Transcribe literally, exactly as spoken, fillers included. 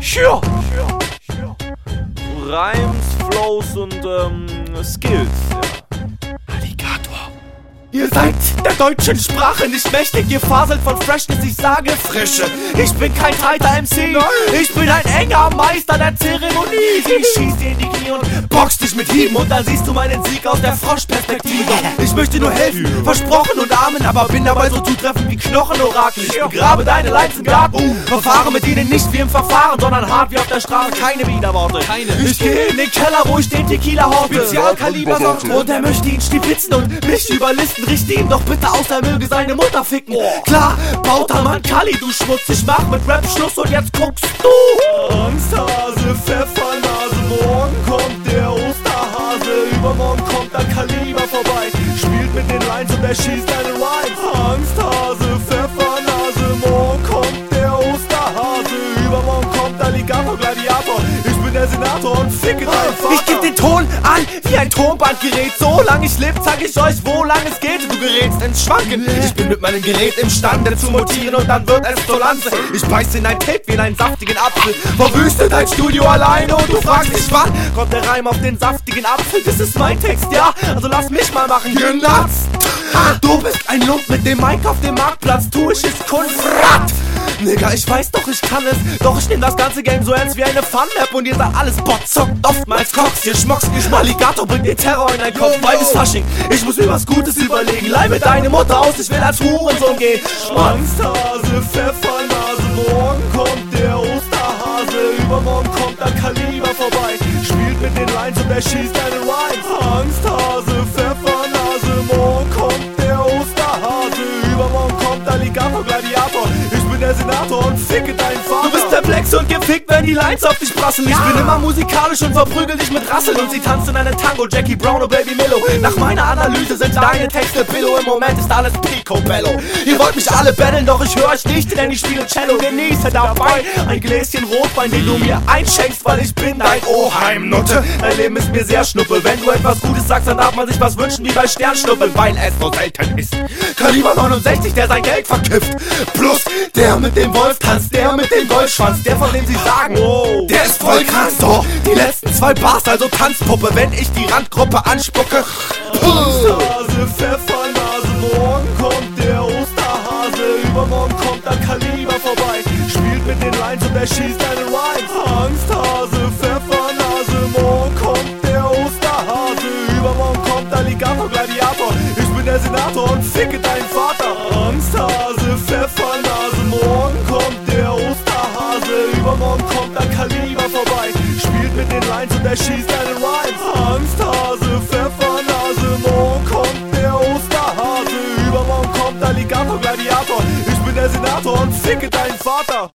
Ja, Rhymes, Flows und ähm, Skills. Alligator. Ihr seid der deutschen Sprache nicht mächtig, ihr faselt von Freshness, ich sage Frische. Ich bin kein tighter M C, ich bin ein enger Meister der Zeremonie. Ich schieß dir in die Knie und box dich mit Hieben und dann siehst du meinen Sieg aus der Froschperspektive. Ich möchte nur helfen, versprochen und amen, aber bin dabei so zutreffend wie Knochenorakel. Ich begrabe deine Lines im Garten, verfahre mit ihnen nicht wie im Verfahren, sondern hart wie auf der Straße, keine Widerworte. Ich gehe in den Keller, wo ich den Tequila horte, Spezialkaliber und er möchte ihn stibitzen und mich überlisten. Richte ihm doch bitte aus, er möge seine Mutter ficken. Oh. Klar, Bautermann Kali, du Schmutz, ich mach mit Rap Schluss und jetzt guckst du. Angsthase, Pfeffernase, morgen kommt der Osterhase, übermorgen kommt ein Kaliber vorbei, spielt mit den Lines und er schießt deine Rhymes. Angsthase, Pfeffernase, morgen kommt der Osterhase, übermorgen kommt Alligator, Gladiator, ich bin der Senator und ficke deinen Vater. Ich geb den Ton an wie ein Tonbandgerät, solange ich lebe, zeig ich euch, wo lang es geht. Du gerätst ins Schwanken, ich bin mit meinem Gerät imstande zu mutieren und dann wird es zur Lanze. Ich beiß in ein Tape wie in einen saftigen Apfel, verwüste dein Studio alleine und du fragst dich, wann kommt der Reim auf den saftigen Apfel? Das ist mein Text, ja? Also lass mich mal machen, Genatz. Du bist ein Lump mit dem Mike auf dem Marktplatz, tu ich ist Kunst. Nigga, ich weiß doch, ich kann es, doch ich nehm das ganze Game so ernst wie eine Fun-Map und ihr seid alles Bot, zockt oftmals Cox, ihr schmockst nicht mal. Alligator bringt dir Terror in dein Kopf, beides Fasching, ich muss mir was Gutes überlegen, leih mir deine Mutter aus, ich will als Hurensohn gehen. Angsthase, Pfeffernase, morgen kommt der Osterhase, übermorgen kommt ein Kaliber vorbei, spielt mit den Lines und er schießt deine Rhymes. Angsthase, Pfeffernase, morgen kommt der Osterhase, übermorgen kommt Alligator, Gladiator, ich bin der Senator und ficke deinen Vater. Du bist perplex und gefickt, wenn die Lines auf dich prasseln. Ich bin immer musikalisch und verprügel dich mit Rasseln und sie tanzt in einen Tango, Jackie Brown und Baby Milo. Nach meiner Analyse sind deine Texte Billo, im Moment ist alles Picobello. Ihr wollt mich alle battlen, doch ich höre euch nicht, denn ich spiele Cello. Genieße dabei ein Gläschen Rotwein, den du mir einschenkst, weil ich bin dein Oheimnutte. Dein Leben ist mir sehr schnuppe, wenn du etwas Gutes sagst, dann darf man sich was wünschen wie bei Sternschnuppe, weil es so selten ist. Kaliber neunundsechzig, der sein Geld verkifft, plus der mit dem Wolf tanzt, der mit dem Goldschwanz, der von dem sie sagen, oh, der ist voll krank. So, die letzten zwei Bars, also Tanzpuppe, wenn ich die Randgruppe anspucke. Angsthase, Pfeffernase, morgen kommt der Osterhase, übermorgen kommt ein Kaliber vorbei, spielt mit den Lines und er schießt deine Rhymes. Angsthase, Pfeffernase, morgen kommt der Osterhase, übermorgen kommt Alligator, Gladiator, ich bin der Senator und ficke deinen Vater. Angsthase, Pfeffernase, morgen kommt der Osterhase, übermorgen kommt ein Kaliber vorbei, spielt mit den Lines und er schießt deine Rhymes. Angsthase, Pfeffernase, morgen kommt der Osterhase, übermorgen kommt Alligator, Gladiator, ich bin der Senator und ficke deinen Vater.